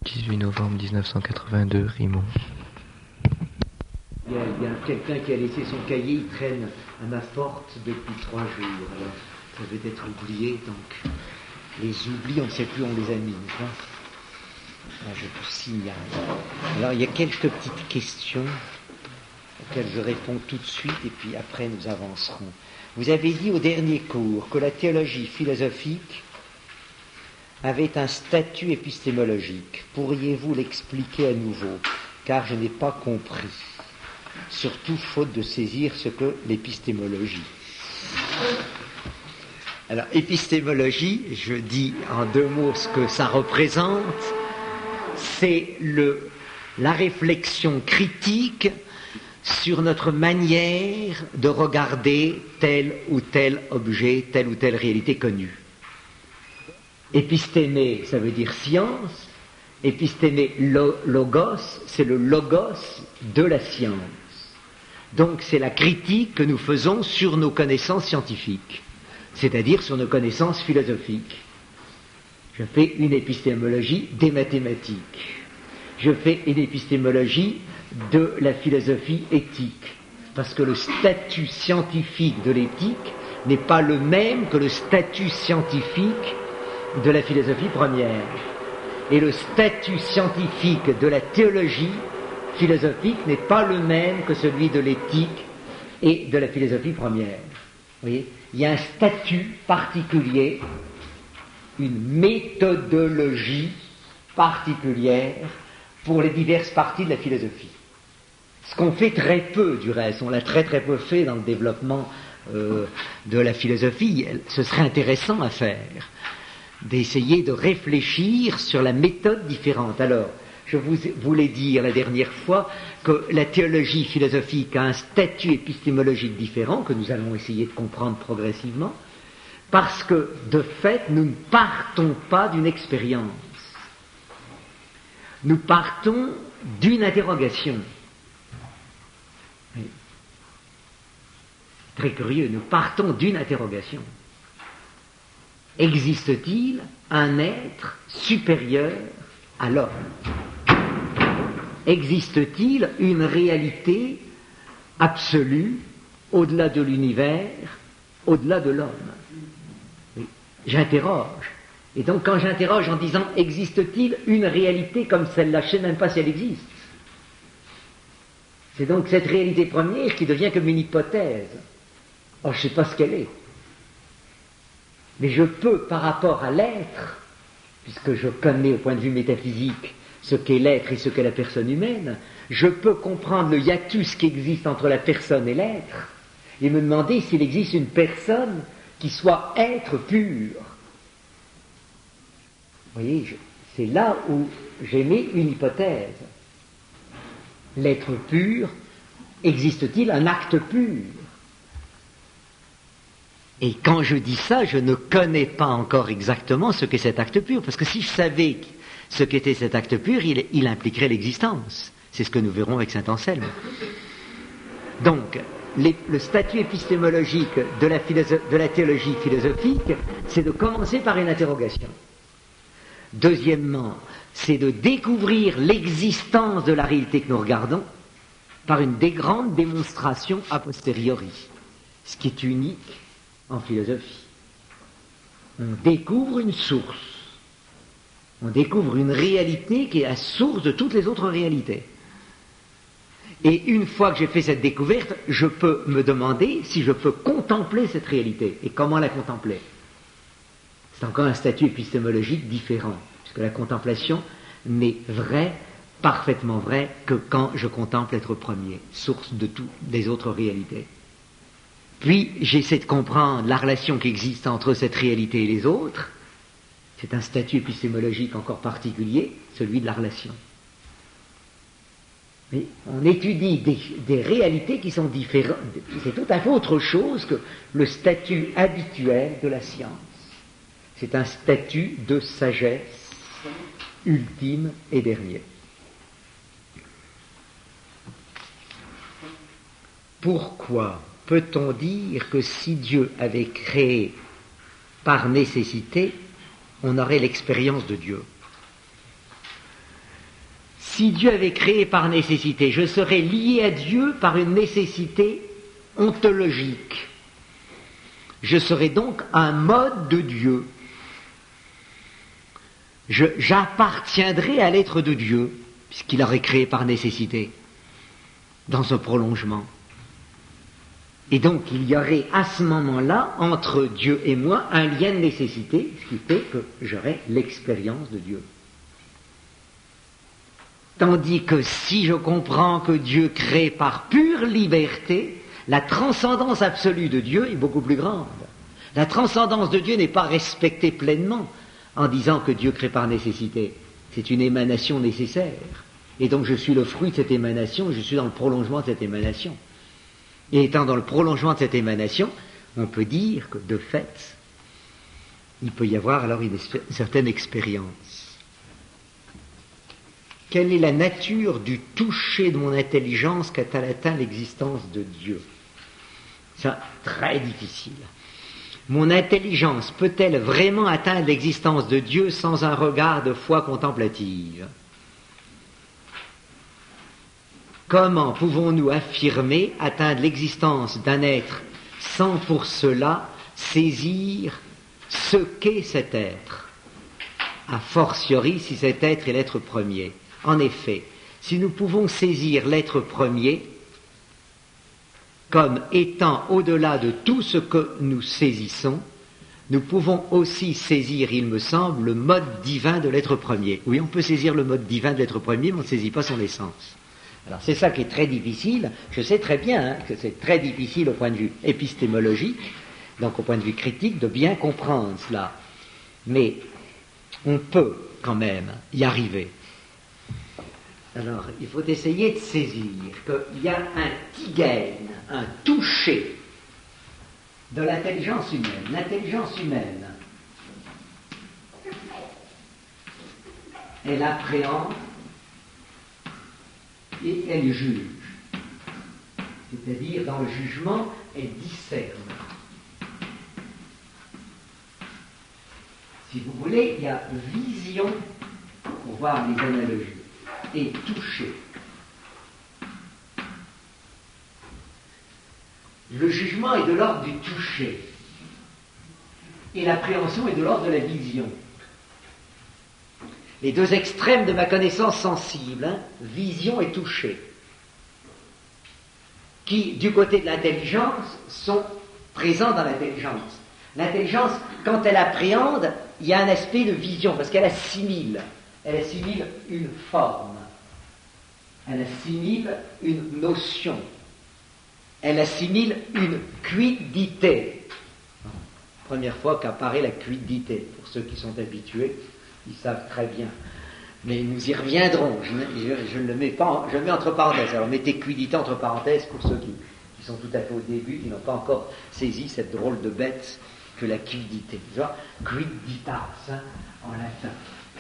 18 novembre 1982, Rimont. Il y a quelqu'un qui a laissé son cahier, il traîne à ma porte depuis 3 jours. Alors, ça devait être oublié, donc les oublis, on ne sait plus où on les a mis. Là, je vous signale. Alors, il y a quelques petites questions auxquelles je réponds tout de suite, et puis après nous avancerons. Vous avez dit au dernier cours que la théologie philosophique avait un statut épistémologique. Pourriez-vous l'expliquer à nouveau, car je n'ai pas compris, surtout faute de saisir ce que l'épistémologie. Alors, épistémologie, je dis en 2 mots ce que ça représente, c'est la réflexion critique sur notre manière de regarder tel ou tel objet, telle ou telle réalité connue. Épistémé, ça veut dire science. Épistémé logos, c'est le logos de la science. Donc c'est la critique que nous faisons sur nos connaissances scientifiques, c'est-à-dire sur nos connaissances philosophiques. Je fais une épistémologie des mathématiques. Je fais une épistémologie de la philosophie éthique, parce que le statut scientifique de l'éthique n'est pas le même que le statut scientifique de la philosophie première. Et le statut scientifique de la théologie philosophique n'est pas le même que celui de l'éthique et de la philosophie première. Vous voyez, il y a un statut particulier, une méthodologie particulière pour les diverses parties de la philosophie. Ce qu'on fait très peu du reste, on l'a très très peu fait dans le développement de la philosophie. Ce serait intéressant à faire, d'essayer de réfléchir sur la méthode différente. Alors, je voulais dire la dernière fois que la théologie philosophique a un statut épistémologique différent, que nous allons essayer de comprendre progressivement, parce que, de fait, nous ne partons pas d'une expérience. Nous partons d'une interrogation. Oui. Très curieux, nous partons d'une interrogation. Existe-t-il un être supérieur à l'homme? Existe-t-il une réalité absolue au-delà de l'univers, au-delà de l'homme? Oui. J'interroge. Et donc quand j'interroge en disant « Existe-t-il une réalité comme celle-là ?» Je ne sais même pas si elle existe. C'est donc cette réalité première qui devient comme une hypothèse. Or, je ne sais pas ce qu'elle est. Mais je peux, par rapport à l'être, puisque je connais au point de vue métaphysique ce qu'est l'être et ce qu'est la personne humaine, je peux comprendre le hiatus qui existe entre la personne et l'être, et me demander s'il existe une personne qui soit être pur. Vous voyez, c'est là où j'émets une hypothèse. L'être pur, existe-t-il un acte pur? Et quand je dis ça, je ne connais pas encore exactement ce qu'est cet acte pur, parce que si je savais ce qu'était cet acte pur, il impliquerait l'existence. C'est ce que nous verrons avec saint Anselme. Donc, le statut épistémologique de la théologie philosophique, c'est de commencer par une interrogation. Deuxièmement, c'est de découvrir l'existence de la réalité que nous regardons par une des grandes démonstrations a posteriori, ce qui est unique en philosophie. On découvre une source, on découvre une réalité qui est la source de toutes les autres réalités. Et une fois que j'ai fait cette découverte, je peux me demander si je peux contempler cette réalité. Et comment la contempler? C'est encore un statut épistémologique différent, puisque la contemplation n'est vraie, parfaitement vraie, que quand je contemple l'être premier, source de toutes les autres réalités. Puis, j'essaie de comprendre la relation qui existe entre cette réalité et les autres. C'est un statut épistémologique encore particulier, celui de la relation. Mais on étudie des réalités qui sont différentes. C'est tout à fait autre chose que le statut habituel de la science. C'est un statut de sagesse ultime et dernier. Pourquoi peut-on dire que si Dieu avait créé par nécessité, on aurait l'expérience de Dieu? Si Dieu avait créé par nécessité, je serais lié à Dieu par une nécessité ontologique. Je serais donc un mode de Dieu. J'appartiendrai à l'être de Dieu, puisqu'il aurait créé par nécessité, dans ce prolongement. Et donc il y aurait à ce moment-là, entre Dieu et moi, un lien de nécessité, ce qui fait que j'aurai l'expérience de Dieu. Tandis que si je comprends que Dieu crée par pure liberté, la transcendance absolue de Dieu est beaucoup plus grande. La transcendance de Dieu n'est pas respectée pleinement en disant que Dieu crée par nécessité. C'est une émanation nécessaire. Et donc je suis le fruit de cette émanation, je suis dans le prolongement de cette émanation. Et étant dans le prolongement de cette émanation, on peut dire que de fait, il peut y avoir alors une certaine expérience. Quelle est la nature du toucher de mon intelligence quand elle atteint l'existence de Dieu? C'est très difficile. Mon intelligence peut-elle vraiment atteindre l'existence de Dieu sans un regard de foi contemplative? Comment pouvons-nous affirmer atteindre l'existence d'un être sans pour cela saisir ce qu'est cet être, a fortiori si cet être est l'être premier? En effet, si nous pouvons saisir l'être premier comme étant au-delà de tout ce que nous saisissons, nous pouvons aussi saisir, il me semble, le mode divin de l'être premier. Oui, on peut saisir le mode divin de l'être premier, mais on ne saisit pas son essence. Alors c'est ça qui est très difficile. Je sais très bien que c'est très difficile au point de vue épistémologique, donc au point de vue critique, de bien comprendre cela. Mais on peut quand même y arriver. Alors, il faut essayer de saisir qu'il y a un tigain, un toucher de l'intelligence humaine. L'intelligence humaine, elle appréhende et elle juge. C'est-à-dire, dans le jugement, elle discerne. Si vous voulez, il y a vision, pour voir les analogies, et toucher. Le jugement est de l'ordre du toucher, et l'appréhension est de l'ordre de la vision. Les deux extrêmes de ma connaissance sensible, vision et toucher, qui, du côté de l'intelligence, sont présents dans l'intelligence. L'intelligence, quand elle appréhende, il y a un aspect de vision, parce qu'elle assimile une forme, elle assimile une notion, elle assimile une quiddité. Première fois qu'apparaît la quiddité. Pour ceux qui sont habitués, ils savent très bien. Mais nous y reviendrons. Je ne le mets pas, je le mets entre parenthèses. Alors mettez quiddité entre parenthèses pour ceux qui sont tout à fait au début, qui n'ont pas encore saisi cette drôle de bête que la quiddité. Quidditas, en latin.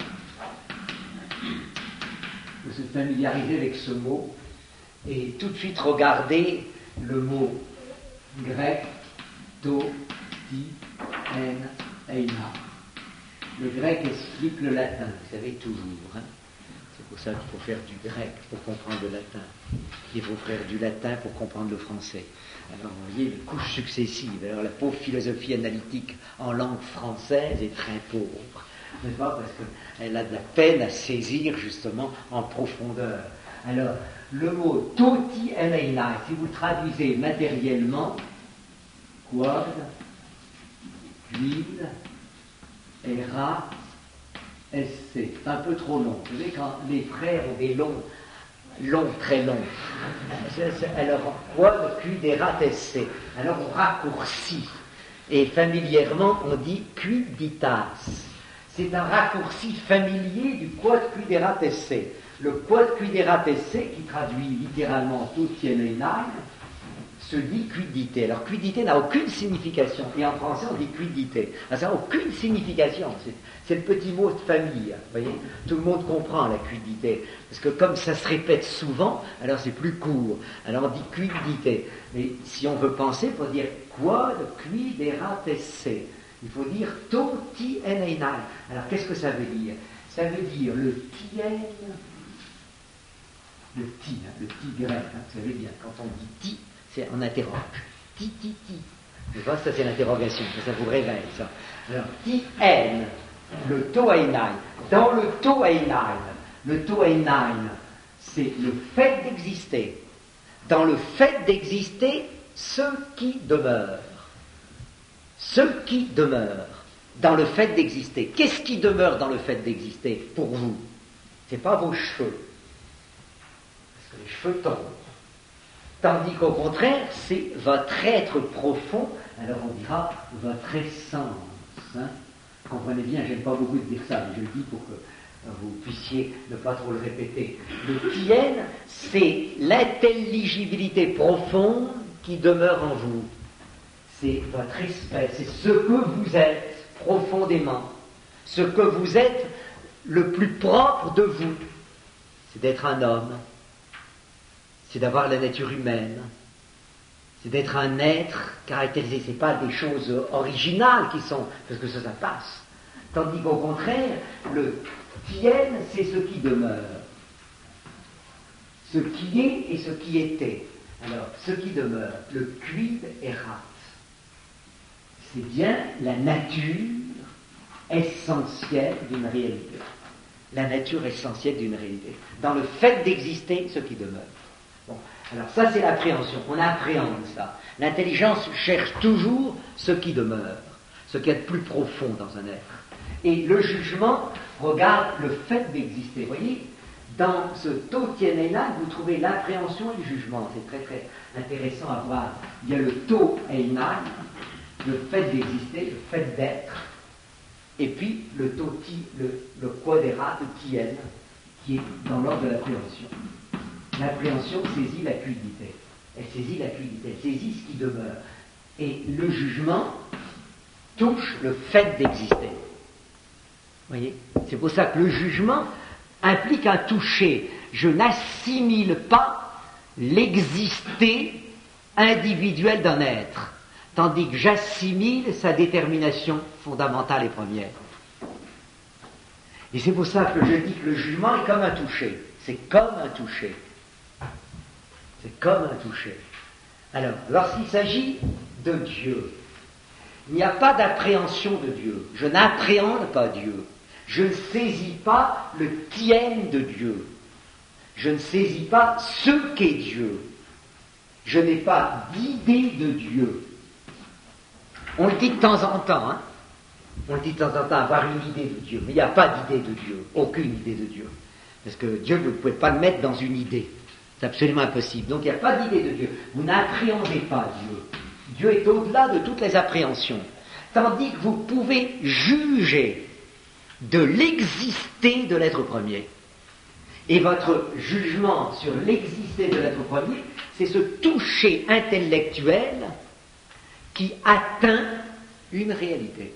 Il faut se familiariser avec ce mot et tout de suite regarder le mot grec to, ti, en, eina. Le grec explique le latin, vous savez toujours. C'est pour ça qu'il faut faire du grec pour comprendre le latin. Il faut faire du latin pour comprendre le français. Alors vous voyez les couches successives. Alors la pauvre philosophie analytique en langue française est très pauvre. N'est-ce pas? Parce qu'elle a de la peine à saisir justement en profondeur. Alors, le mot toti eleina, si vous traduisez matériellement, quod, quid, era, esse. C'est un peu trop long. Vous savez, quand les frères ont des longs, très longs, alors, quod, quid, erat, esse. Alors, on raccourcit. Et familièrement, on dit quidditas. C'est un raccourci familier du quod quiderat esse. Le quod quiderat esse, qui traduit littéralement tutti eleinae, se dit quiddité. Alors quiddité n'a aucune signification. Et en français, on dit quiddité. Alors, ça n'a aucune signification. C'est le petit mot de famille. Vous voyez, tout le monde comprend la quiddité. Parce que comme ça se répète souvent, alors c'est plus court. Alors on dit quiddité. Mais si on veut penser, il faut dire quod quiderat esse. Il faut dire toti eneinae. Alors qu'est-ce que ça veut dire? Ça veut dire le tien le ti grec, vous savez bien, quand on dit ti, c'est on interroge. Ti. Vous voyez, ça c'est l'interrogation, ça vous révèle ça. Alors, ti en, le toeinain. Dans le toeinain, c'est le fait d'exister. Dans le fait d'exister, ce qui demeure. Dans le fait d'exister. Qu'est-ce qui demeure dans le fait d'exister pour vous? C'est pas vos cheveux. Parce que les cheveux tombent. Tandis qu'au contraire, c'est votre être profond, alors on dira votre essence. Comprenez bien, j'aime pas beaucoup de dire ça, mais je le dis pour que vous puissiez ne pas trop le répéter. Le tien, c'est l'intelligibilité profonde qui demeure en vous. C'est votre espèce, c'est ce que vous êtes profondément. Ce que vous êtes le plus propre de vous. C'est d'être un homme. C'est d'avoir la nature humaine. C'est d'être un être caractérisé. C'est pas des choses originales qui sont, parce que ça passe. Tandis qu'au contraire, le tien, c'est ce qui demeure. Ce qui est et ce qui était. Alors, ce qui demeure, le quid erat. C'est bien la nature essentielle d'une réalité. La nature essentielle d'une réalité. Dans le fait d'exister, ce qui demeure. Bon, alors ça c'est l'appréhension. On appréhende ça. L'intelligence cherche toujours ce qui demeure, ce qui est le plus profond dans un être. Et le jugement regarde le fait d'exister. Vous voyez, dans ce to-tienena, vous trouvez l'appréhension et le jugement. C'est très très intéressant à voir. Il y a le to-einan, le fait d'exister, le fait d'être, et puis le toti, le quadérat, le tien, qui est dans l'ordre de l'appréhension. L'appréhension saisit la fluidité. Elle saisit la fluidité, elle saisit ce qui demeure. Et le jugement touche le fait d'exister. Vous voyez? C'est pour ça que le jugement implique un toucher. Je n'assimile pas l'exister individuel d'un être, tandis que j'assimile sa détermination fondamentale et première. Et c'est pour ça que je dis que le jugement est comme un toucher. C'est comme un toucher. C'est comme un toucher. Alors, lorsqu'il s'agit de Dieu, il n'y a pas d'appréhension de Dieu. Je n'appréhende pas Dieu. Je ne saisis pas le tien de Dieu. Je ne saisis pas ce qu'est Dieu. Je n'ai pas d'idée de Dieu. On le dit de temps en temps, hein. On le dit de temps en temps, avoir une idée de Dieu. Mais il n'y a pas d'idée de Dieu. Aucune idée de Dieu. Parce que Dieu, vous ne pouvez pas le mettre dans une idée. C'est absolument impossible. Donc il n'y a pas d'idée de Dieu. Vous n'appréhendez pas Dieu. Dieu est au-delà de toutes les appréhensions. Tandis que vous pouvez juger de l'exister de l'être premier. Et votre jugement sur l'exister de l'être premier, c'est ce toucher intellectuel qui atteint une réalité.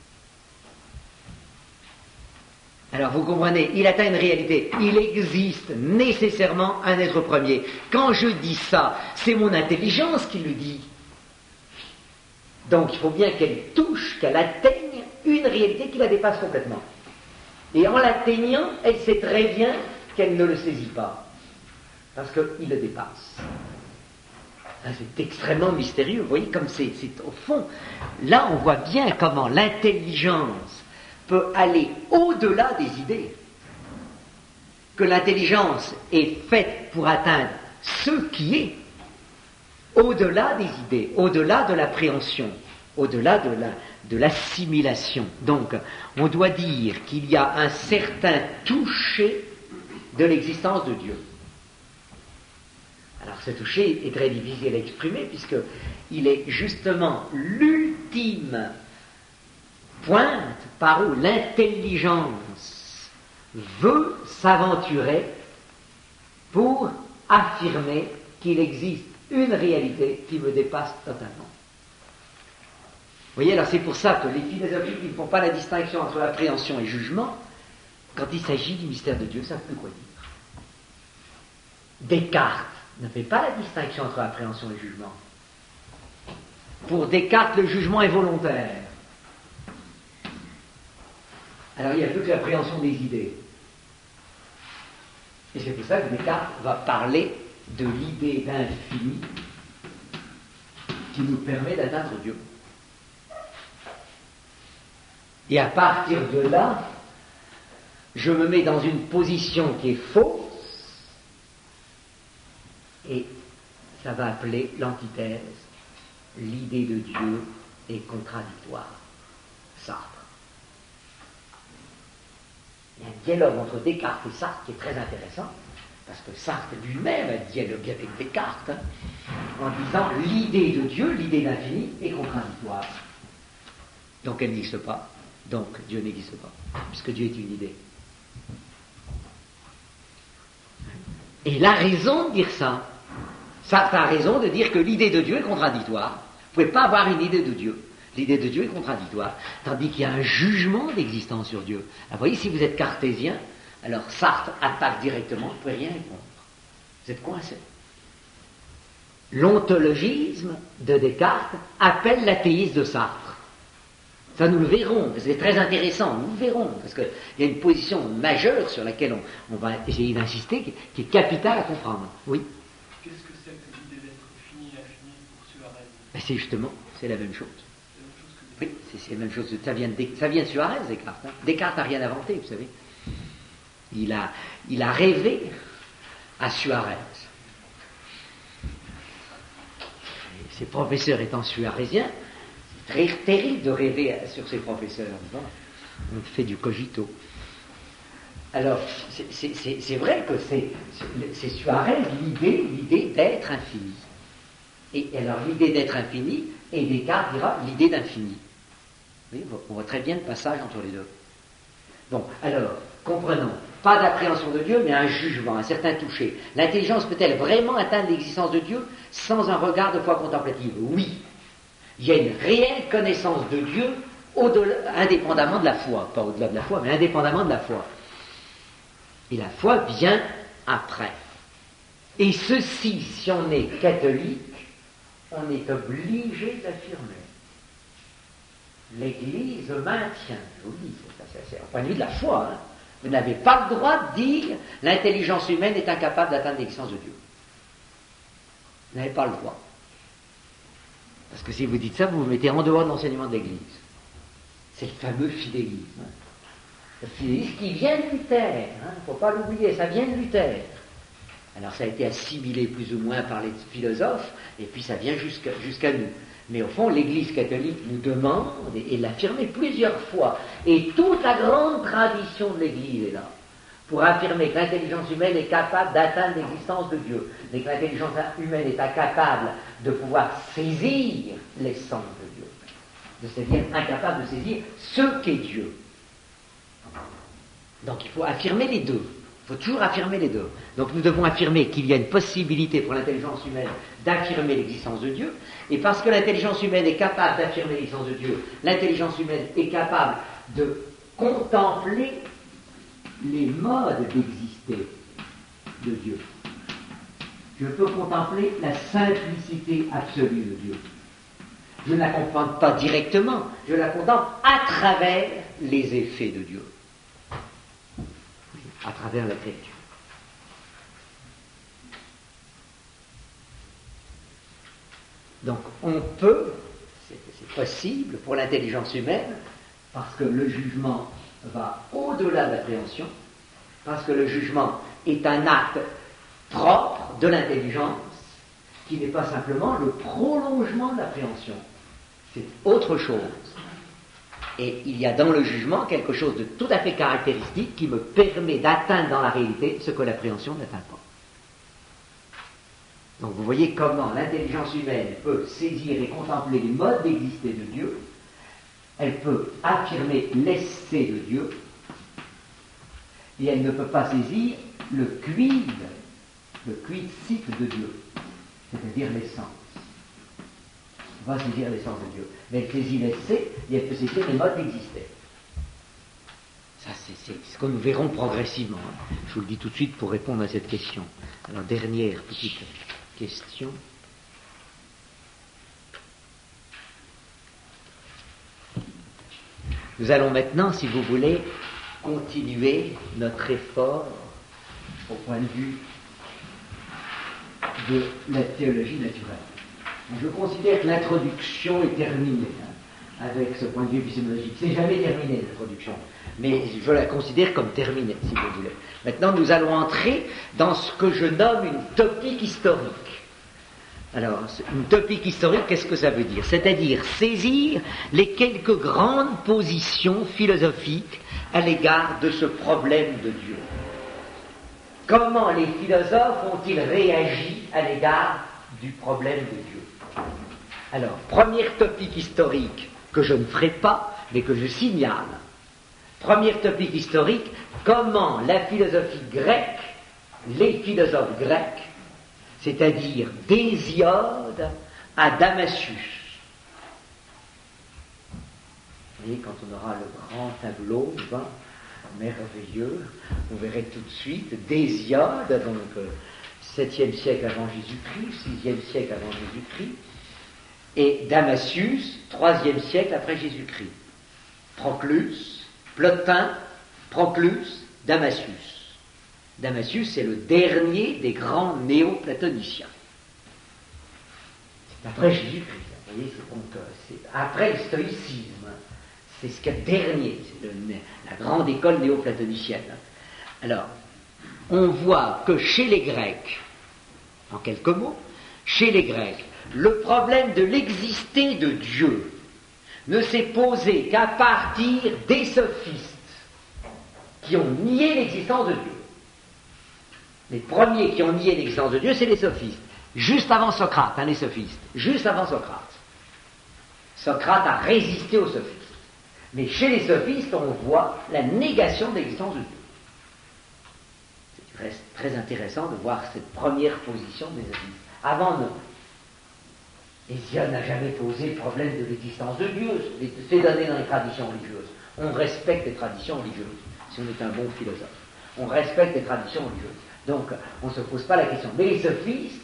Alors vous comprenez, il atteint une réalité, il existe nécessairement un être premier. Quand je dis ça, c'est mon intelligence qui le dit. Donc il faut bien qu'elle touche, qu'elle atteigne une réalité qui la dépasse complètement. Et en l'atteignant, elle sait très bien qu'elle ne le saisit pas, parce qu'il le dépasse. C'est extrêmement mystérieux, vous voyez, comme c'est au fond, là on voit bien comment l'intelligence peut aller au-delà des idées, que l'intelligence est faite pour atteindre ce qui est, au-delà des idées, au-delà de l'appréhension, au-delà de l'assimilation. Donc, on doit dire qu'il y a un certain toucher de l'existence de Dieu. Alors, ce toucher est très difficile à exprimer, puisqu'il est justement l'ultime pointe par où l'intelligence veut s'aventurer pour affirmer qu'il existe une réalité qui me dépasse totalement. Vous voyez, alors c'est pour ça que les philosophies qui ne font pas la distinction entre appréhension et jugement, quand il s'agit du mystère de Dieu, ça ne peut quoi dire. Descartes ne fait pas la distinction entre appréhension et jugement. Pour Descartes, le jugement est volontaire. Alors il n'y a plus que l'appréhension des idées. Et c'est pour ça que Descartes va parler de l'idée d'infini qui nous permet d'atteindre Dieu. Et à partir de là, je me mets dans une position qui est fausse, et ça va appeler l'antithèse. L'idée de Dieu est contradictoire. Sartre. Il y a un dialogue entre Descartes et Sartre qui est très intéressant, parce que Sartre lui-même a dialogué avec Descartes, en disant l'idée de Dieu, l'idée d'infini, est contradictoire. Donc elle n'existe pas. Donc Dieu n'existe pas, puisque Dieu est une idée. Et il a raison de dire ça. Sartre a raison de dire que l'idée de Dieu est contradictoire. Vous ne pouvez pas avoir une idée de Dieu. L'idée de Dieu est contradictoire, tandis qu'il y a un jugement d'existence sur Dieu. Alors, vous voyez, si vous êtes cartésien, alors Sartre attaque directement, vous ne pouvez rien répondre. Vous êtes coincé. L'ontologisme de Descartes appelle l'athéisme de Sartre. Ça, nous le verrons, c'est très intéressant, nous le verrons, parce qu'il y a une position majeure sur laquelle on va essayer d'insister, qui est capitale à comprendre. Oui. Qu'est-ce que c'est que l'idée d'être fini et infini pour Suarez? C'est justement, c'est la même chose. C'est la même chose que Oui, c'est la même chose. Ça vient de Suarez, Descartes. Hein. Descartes n'a rien inventé, vous savez. Il a rêvé à Suarez. Et ses professeurs étant suarésiens, c'est très terrible de rêver sur ses professeurs. On fait du cogito. Alors, c'est vrai que c'est Suarez l'idée d'être infini. Et alors, l'idée d'être infini, et Descartes dira l'idée d'infini. Oui, on voit très bien le passage entre les deux. Bon, alors, comprenons. Pas d'appréhension de Dieu, mais un jugement, un certain toucher. L'intelligence peut-elle vraiment atteindre l'existence de Dieu sans un regard de foi contemplative? Oui. Il y a une réelle connaissance de Dieu indépendamment de la foi. Pas au-delà de la foi, mais indépendamment de la foi. Et la foi vient après. Et ceci, si on est catholique, on est obligé d'affirmer. L'Église maintient, je vous dis, c'est au point de vue de la foi, hein. Vous n'avez pas le droit de dire l'intelligence humaine est incapable d'atteindre l'existence de Dieu. Vous n'avez pas le droit. Parce que si vous dites ça, vous vous mettez en dehors de l'enseignement de l'Église. C'est le fameux fidélisme. Hein. Le fidélisme qui vient de Luther, il ne faut pas l'oublier, ça vient de Luther. Alors ça a été assimilé plus ou moins par les philosophes, et puis ça vient jusqu'à nous. Mais au fond, l'Église catholique nous demande, et l'a affirmé plusieurs fois, et toute la grande tradition de l'Église est là, pour affirmer que l'intelligence humaine est capable d'atteindre l'existence de Dieu, mais que l'intelligence humaine est incapable de pouvoir saisir l'essence de Dieu, c'est-à-dire incapable de saisir ce qu'est Dieu. Donc il faut affirmer les deux. Il faut toujours affirmer les deux. Donc nous devons affirmer qu'il y a une possibilité pour l'intelligence humaine d'affirmer l'existence de Dieu, et parce que l'intelligence humaine est capable d'affirmer l'existence de Dieu, l'intelligence humaine est capable de contempler les modes d'exister de Dieu. Je peux contempler la simplicité absolue de Dieu. Je ne la contemple pas directement, je la contemple à travers les effets de Dieu. À travers la créature. Donc on peut, c'est possible pour l'intelligence humaine, parce que le jugement va au-delà de l'appréhension, parce que le jugement est un acte propre de l'intelligence, qui n'est pas simplement le prolongement de l'appréhension. C'est autre chose. Et il y a dans le jugement quelque chose de tout à fait caractéristique qui me permet d'atteindre dans la réalité ce que l'appréhension n'atteint pas. Donc vous voyez comment l'intelligence humaine peut saisir et contempler les modes d'exister de Dieu, elle peut affirmer l'essai de Dieu, et elle ne peut pas saisir le quid cycle de Dieu, c'est-à-dire l'essence. Va saisir l'essence de Dieu. Mais elle saisit l'essai et elle peut saisir les modes d'exister. Ça, c'est ce que nous verrons progressivement. Hein. Je vous le dis tout de suite pour répondre à cette question. Alors, dernière petite question. Nous allons maintenant, si vous voulez, continuer notre effort au point de vue de la théologie naturelle. Je considère que l'introduction est terminée, avec ce point de vue épistémologique. C'est jamais terminé, l'introduction, mais je la considère comme terminée, si vous voulez. Maintenant, nous allons entrer dans ce que je nomme une topique historique. Alors, une topique historique, qu'est-ce que ça veut dire? C'est-à-dire saisir les quelques grandes positions philosophiques à l'égard de ce problème de Dieu. Comment les philosophes ont-ils réagi à l'égard du problème de Dieu? Alors, première topique historique que je ne ferai pas, mais que je signale. Première topique historique, comment la philosophie grecque, les philosophes grecs, c'est-à-dire d'Hésiode à Damascius. Vous voyez, quand on aura le grand tableau, merveilleux, vous verrez tout de suite d'Hésiode, donc 7e siècle avant Jésus-Christ, 6e siècle avant Jésus-Christ, et Damascius, 3e siècle après Jésus-Christ. Proclus, Plotin, Proclus, Damascius. Damascius, c'est le dernier des grands néo-platoniciens. C'est après Jésus-Christ. Vous voyez, c'est après le stoïcisme. C'est ce qu'il y a de dernier. C'est la grande école néo-platonicienne. Alors, on voit que chez les Grecs, en quelques mots, chez les Grecs, le problème de l'exister de Dieu ne s'est posé qu'à partir des sophistes qui ont nié l'existence de Dieu. Les premiers qui ont nié l'existence de Dieu, c'est les sophistes. Juste avant Socrate, les sophistes. Juste avant Socrate. Socrate a résisté aux sophistes. Mais chez les sophistes, on voit la négation de l'existence de Dieu. C'est très intéressant de voir cette première position des sophistes. Avant, non. Hésiode n'a jamais posé le problème de l'existence de Dieu. C'est donné dans les traditions religieuses. On respecte les traditions religieuses, si on est un bon philosophe. On respecte les traditions religieuses. Donc, on ne se pose pas la question. Mais les sophistes,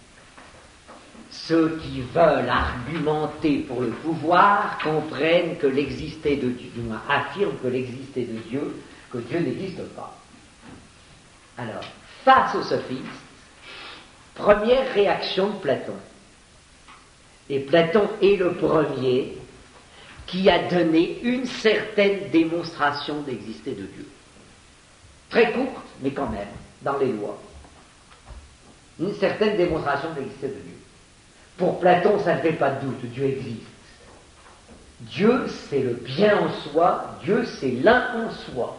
ceux qui veulent argumenter pour le pouvoir, comprennent que l'existé de Dieu, du moins affirment que l'existé de Dieu, que Dieu n'existe pas. Alors, face aux sophistes, première réaction de Platon. Et Platon est le premier qui a donné une certaine démonstration d'exister de Dieu. Très courte, mais quand même, dans les lois. Une certaine démonstration d'exister de Dieu. Pour Platon, ça ne fait pas de doute, Dieu existe. Dieu, c'est le bien en soi, Dieu, c'est l'un en soi.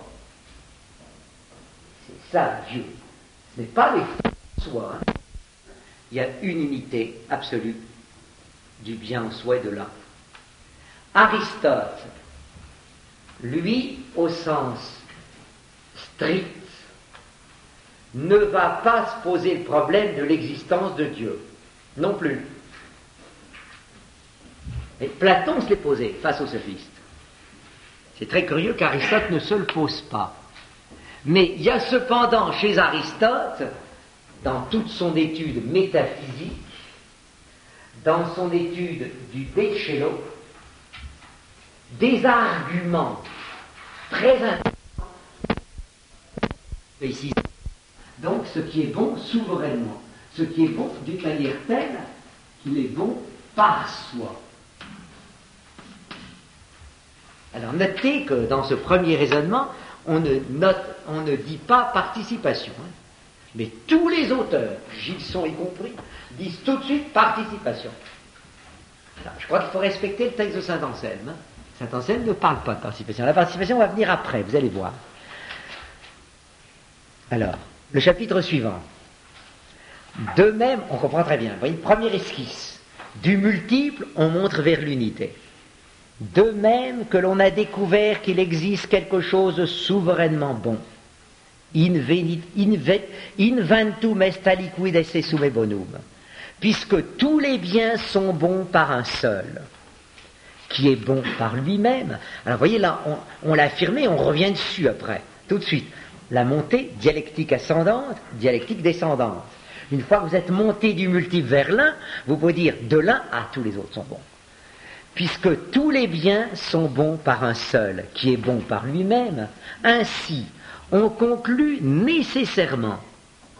C'est ça, Dieu. Ce n'est pas les faits en soi. Il y a une unité absolue du bien en soi et de l'un. Aristote, lui, au sens strict, ne va pas se poser le problème de l'existence de Dieu. Non plus. Mais Platon se l'est posé face aux sophistes. C'est très curieux qu'Aristote ne se le pose pas. Mais il y a cependant chez Aristote, dans toute son étude métaphysique, dans son étude du De Cello, des arguments très intéressants. Ici, donc ce qui est bon souverainement, ce qui est bon d'une manière telle qu'il est bon par soi. Alors notez que dans ce premier raisonnement, on ne dit pas participation. Mais tous les auteurs, Gilson y compris, disent tout de suite participation. Alors, je crois qu'il faut respecter le texte de Saint-Anselme. Saint-Anselme ne parle pas de participation. La participation va venir après, vous allez voir. Alors, le chapitre suivant. De même, on comprend très bien. Vous voyez, première esquisse. Du multiple, on montre vers l'unité. De même que l'on a découvert qu'il existe quelque chose de souverainement bon. Inventum est aliquid esse summe bonum. Puisque tous les biens sont bons par un seul, qui est bon par lui-même. Alors vous voyez là, on l'a affirmé, on revient dessus après, tout de suite. La montée, dialectique ascendante, dialectique descendante. Une fois que vous êtes monté du multiple vers l'un, vous pouvez dire de l'un, tous les autres sont bons. Puisque tous les biens sont bons par un seul, qui est bon par lui-même, ainsi on conclut nécessairement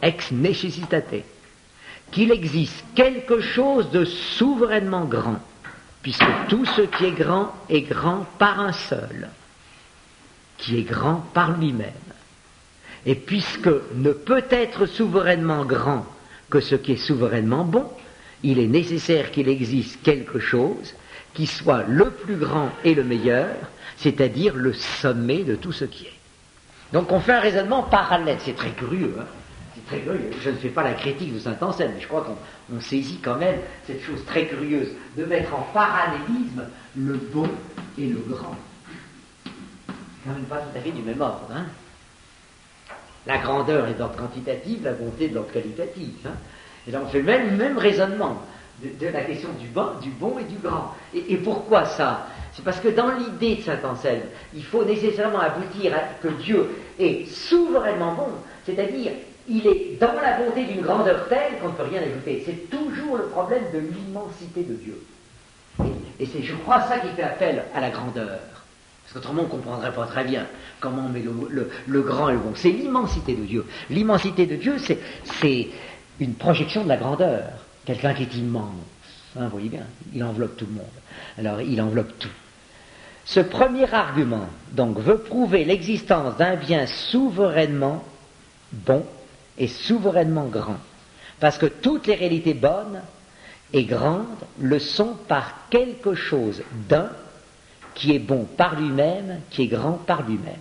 ex necessitate, qu'il existe quelque chose de souverainement grand, puisque tout ce qui est grand par un seul, qui est grand par lui-même. Et puisque ne peut être souverainement grand que ce qui est souverainement bon, il est nécessaire qu'il existe quelque chose qui soit le plus grand et le meilleur, c'est-à-dire le sommet de tout ce qui est. Donc on fait un raisonnement parallèle, c'est très curieux, hein. C'est très curieux. Je ne fais pas la critique de Saint-Anselme, mais je crois qu'on saisit quand même cette chose très curieuse de mettre en parallélisme le bon et le grand. C'est quand même pas tout à fait du même ordre, hein. La grandeur est d'ordre quantitatif, la bonté de l'ordre qualitatif, hein. Et là on fait le même raisonnement de la question du bon et du grand. Et pourquoi ça? C'est parce que dans l'idée de Saint-Anselme, il faut nécessairement aboutir à que Dieu est souverainement bon, c'est-à-dire il est dans la bonté d'une grandeur telle qu'on ne peut rien ajouter. C'est toujours le problème de l'immensité de Dieu. Et c'est, je crois, ça qui fait appel à la grandeur. Parce qu'autrement, on ne comprendrait pas très bien comment on met le grand et le bon. C'est l'immensité de Dieu. L'immensité de Dieu, c'est une projection de la grandeur. Quelqu'un qui est immense. Hein, vous voyez bien, il enveloppe tout le monde. Alors, il enveloppe tout. Ce premier argument, donc, veut prouver l'existence d'un bien souverainement bon et souverainement grand. Parce que toutes les réalités bonnes et grandes le sont par quelque chose d'un qui est bon par lui-même, qui est grand par lui-même.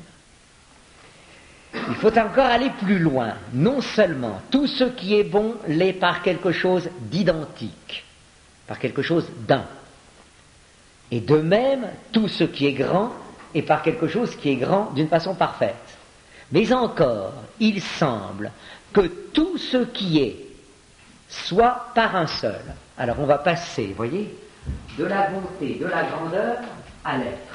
Il faut encore aller plus loin. Non seulement tout ce qui est bon l'est par quelque chose d'identique, par quelque chose d'un. Et de même, tout ce qui est grand est par quelque chose qui est grand d'une façon parfaite. Mais encore, il semble que tout ce qui est soit par un seul. Alors on va passer, vous voyez, de la bonté, de la grandeur à l'être.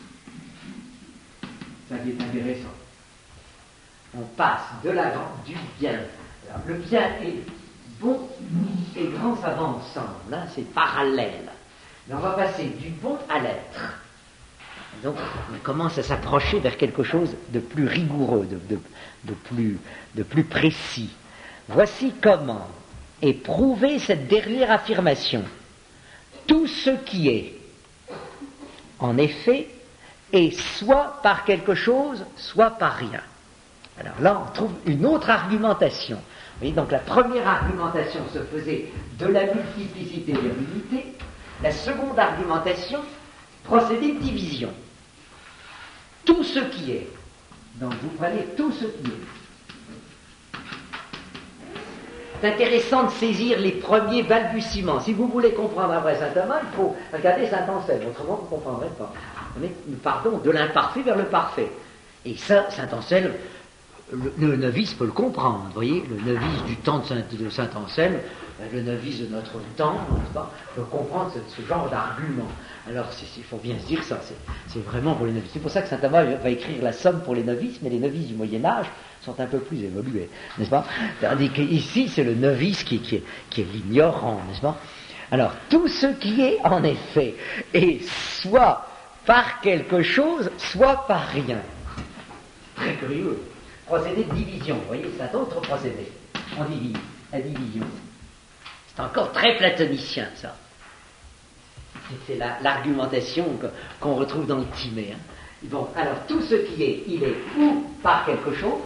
Ça qui est intéressant. On passe de du bien. Alors, le bien est bon et grand, ça va ensemble, hein, c'est parallèle. Mais on va passer du bon à l'être. Donc on commence à s'approcher vers quelque chose de plus rigoureux, de plus précis. Voici comment est prouvée cette dernière affirmation. Tout ce qui est, en effet, est soit par quelque chose, soit par rien. Alors là, on trouve une autre argumentation. Vous voyez, donc la première argumentation se faisait de la multiplicité vers l'unité. La seconde argumentation procédait de division. Tout ce qui est. Donc vous prenez tout ce qui est. C'est intéressant de saisir les premiers balbutiements. Si vous voulez comprendre un vrai saint Thomas, il faut regarder Saint-Anselme, autrement vous ne comprendrez pas. Nous partons de l'imparfait vers le parfait. Et ça, Saint-Anselme, le novice peut le comprendre, vous voyez, le novice du temps de Saint-Anselme, le novice de notre temps, n'est-ce pas, peut comprendre ce genre d'argument. Alors, il faut bien se dire ça, c'est vraiment pour les novices. C'est pour ça que saint Thomas va écrire la Somme pour les novices, mais les novices du Moyen-Âge sont un peu plus évolués, n'est-ce pas? Tandis qu'ici, c'est le novice qui est l'ignorant, n'est-ce pas? Alors, tout ce qui est, en effet, est soit par quelque chose, soit par rien. Très curieux. Procédé de division, vous voyez, c'est un autre procédé. On divise, la division. C'est encore très platonicien, ça. C'est l'argumentation qu'on retrouve dans le Timée. Hein. Bon, alors, tout ce qui est, il est ou par quelque chose,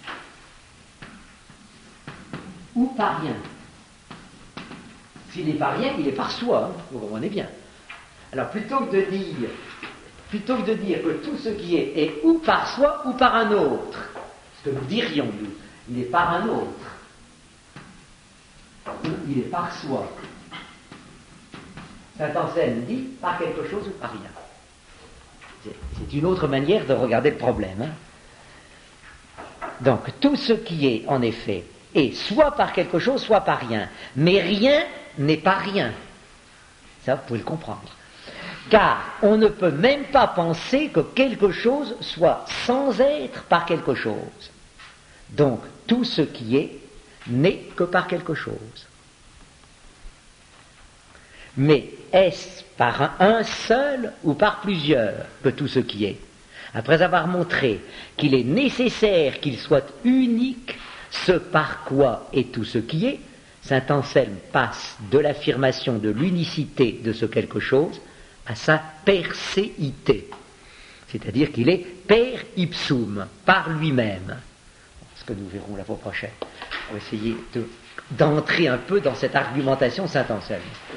ou par rien. S'il n'est par rien, il est par soi, hein, vous comprenez bien. Alors, plutôt que de dire que tout ce qui est ou par soi ou par un autre, ce que nous dirions, nous, il est par un autre, ou il est par soi. Saint-Anselme dit par quelque chose ou par rien. C'est une autre manière de regarder le problème. Hein. Donc, tout ce qui est, en effet, est soit par quelque chose, soit par rien. Mais rien n'est pas rien. Ça, vous pouvez le comprendre. Car on ne peut même pas penser que quelque chose soit sans être par quelque chose. Donc, tout ce qui est n'est que par quelque chose. Mais est-ce par un seul ou par plusieurs que tout ce qui est? Après avoir montré qu'il est nécessaire qu'il soit unique Ce par quoi est tout ce qui est, saint Anselme passe de l'affirmation de l'unicité de ce quelque chose à sa perséité. C'est-à-dire qu'il est per ipsum, par lui-même. Ce que nous verrons la fois prochaine. On va essayer d'entrer un peu dans cette argumentation de saint Anselme.